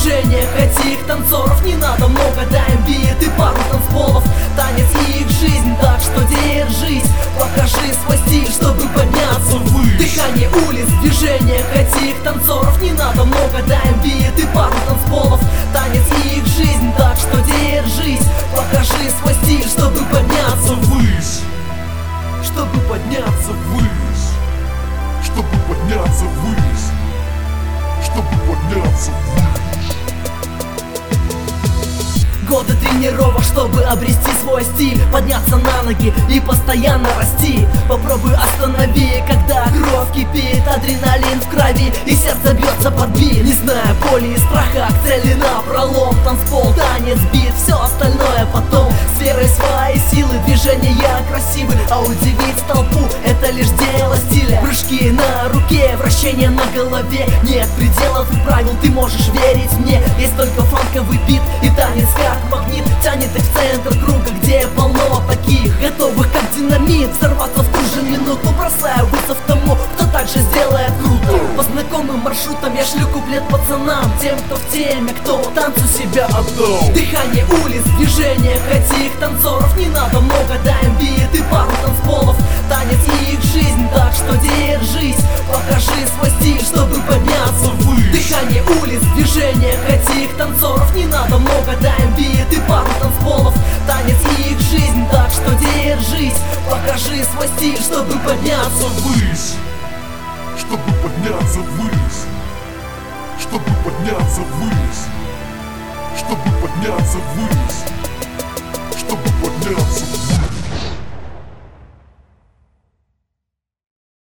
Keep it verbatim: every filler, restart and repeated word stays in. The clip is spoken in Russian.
движениях этих танцоров не надо много, дай им бит и пару танцполов. Танец и их жизнь, так что держись, покажи свой стиль, чтобы подняться выше. Дыхание улиц, в движениях этих танцоров не надо много, дай им бит и пару танцполов. Танец и их жизнь, так что держись, покажи свой стиль, чтобы подняться выше. Чтобы подняться выше. Чтобы подняться выше. Чтобы подняться выше. Годы тренировок, чтобы обрести свой стиль, подняться на ноги и постоянно расти. Попробуй останови, когда кровь кипит, адреналин в крови и сердце бьется под бит. Не зная боли и страха, к цели напролом. Танцпол, танец, бит, все остальное потом. С верой своей силы, движения красивы, а удивить толпу — это лишь дело стиля. Прыжки на руке, вращение на голове, нет пределов и правил, ты можешь верить мне. Есть только фанковый бит и танец как магнит, тянет их в центр круга, где полно таких, готовых как динамит взорваться в ту же минуту, бросая вызов тому, кто также сделает круто. По знакомым маршрутам я шлю куплет пацанам, тем, кто в теме, кто танцу себя отдал. Дыхание улиц, в движениях этих танцоров не надо много, дай им бит и пару танцполов. Танец и их жизнь, так что держись, покажи свой стиль, чтобы подняться выше. Дыхание улиц, в движениях этих танцоров не надо много, дай им бит и пару танцполов. Танец и их жизнь, так что держись, покажи свой стиль, чтобы подняться выше. Чтобы подняться выше. Чтобы подняться выше. Чтобы подняться выше. Чтобы подняться выше.